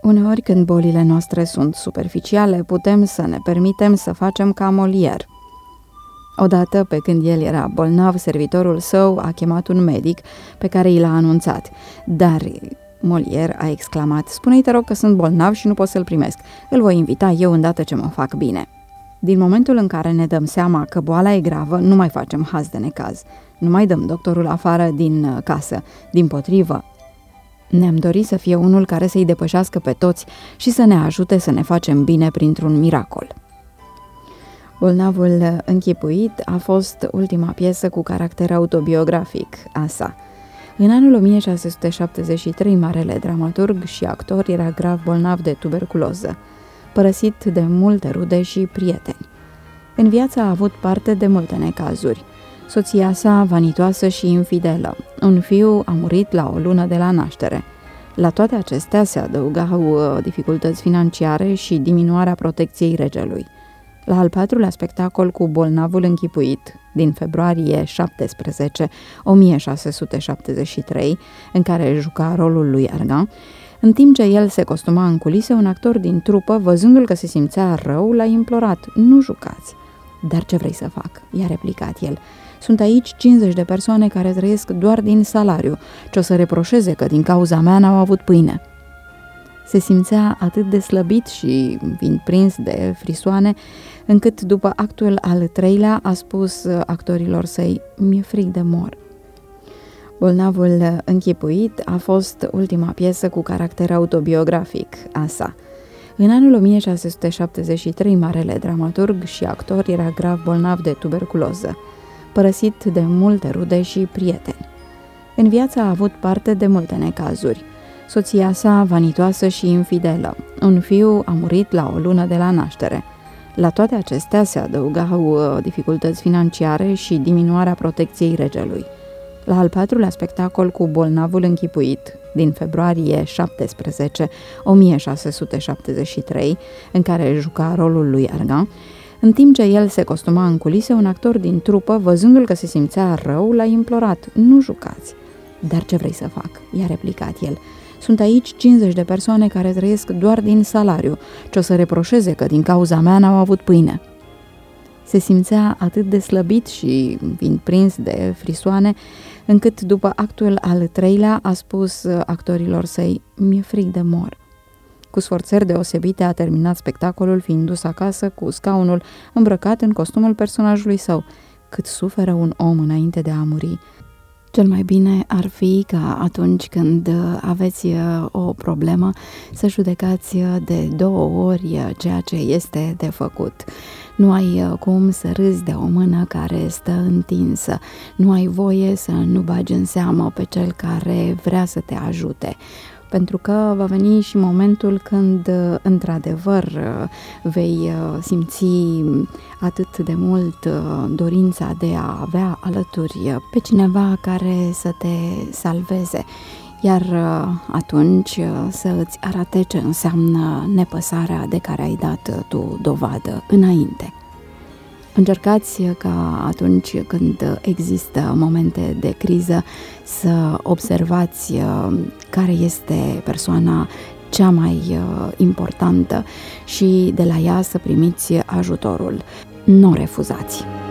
Uneori, când bolile noastre sunt superficiale, putem să ne permitem să facem ca Molière. Odată, pe când el era bolnav, servitorul său a chemat un medic pe care i l-a anunțat. Dar Molière a exclamat: "Spune-i, te rog, că sunt bolnav și nu pot să-l primesc. Îl voi invita eu îndată ce mă fac bine." Din momentul în care ne dăm seama că boala e gravă, nu mai facem haz de necaz. Nu mai dăm doctorul afară din casă. Dimpotrivă, ne-am dorit să fie unul care să-i depășească pe toți și să ne ajute să ne facem bine printr-un miracol. Bolnavul închipuit a fost ultima piesă cu caracter autobiografic a sa. În anul 1673, marele dramaturg și actor era grav bolnav de tuberculoză, părăsit de multe rude și prieteni. În viață a avut parte de multe necazuri. Soția sa, vanitoasă și infidelă. Un fiu a murit la o lună de la naștere. La toate acestea se adăugau dificultăți financiare și diminuarea protecției regelui. La al patrulea spectacol cu bolnavul închipuit, din februarie 17, 1673, în care juca rolul lui Argan, în timp ce el se costuma în culise, un actor din trupă, văzându-l că se simțea rău, l-a implorat: "Nu jucați." "Dar ce vrei să fac?" i-a replicat el. "Sunt aici 50 de persoane care trăiesc doar din salariu, ce o să reproșeze că din cauza mea n-au avut pâine." Se simțea atât de slăbit și fiind prins de frisoane, încât după actul al treilea a spus actorilor săi: "Mi-e frig de mor." Bolnavul închipuit a fost ultima piesă cu caracter autobiografic a sa. În anul 1673, marele dramaturg și actor era grav bolnav de tuberculoză, părăsit de multe rude și prieteni. În viață a avut parte de multe necazuri. Soția sa, vanitoasă și infidelă. Un fiu a murit la o lună de la naștere. La toate acestea se adăugau dificultăți financiare și diminuarea protecției regelui. La al patrulea spectacol cu bolnavul închipuit, din februarie 17, 1673, în care juca rolul lui Argan, în timp ce el se costuma în culise, un actor din trupă, văzându-l că se simțea rău, l-a implorat: "Nu jucați." "Dar ce vrei să fac?" i-a replicat el. "Sunt aici 50 de persoane care trăiesc doar din salariu, ce o să reproșeze că din cauza mea n-au avut pâine." Se simțea atât de slăbit și fiind prins de frisoane, încât după actul al treilea a spus actorilor săi: "Mi-e frig de mor." Cu sforțări deosebite a terminat spectacolul, fiind dus acasă cu scaunul îmbrăcat în costumul personajului său. Cât suferă un om înainte de a muri! Cel mai bine ar fi ca atunci când aveți o problemă să judecați de 2 ori ceea ce este de făcut. Nu ai cum să râzi de o mână care stă întinsă. Nu ai voie să nu bagi în seamă pe cel care vrea să te ajute. Pentru că va veni și momentul când, într-adevăr, vei simți atât de mult dorința de a avea alături pe cineva care să te salveze, iar atunci să îți arate ce înseamnă nepăsarea de care ai dat tu dovadă înainte. Încercați ca atunci când există momente de criză să observați care este persoana cea mai importantă și de la ea să primiți ajutorul. Nu o refuzați!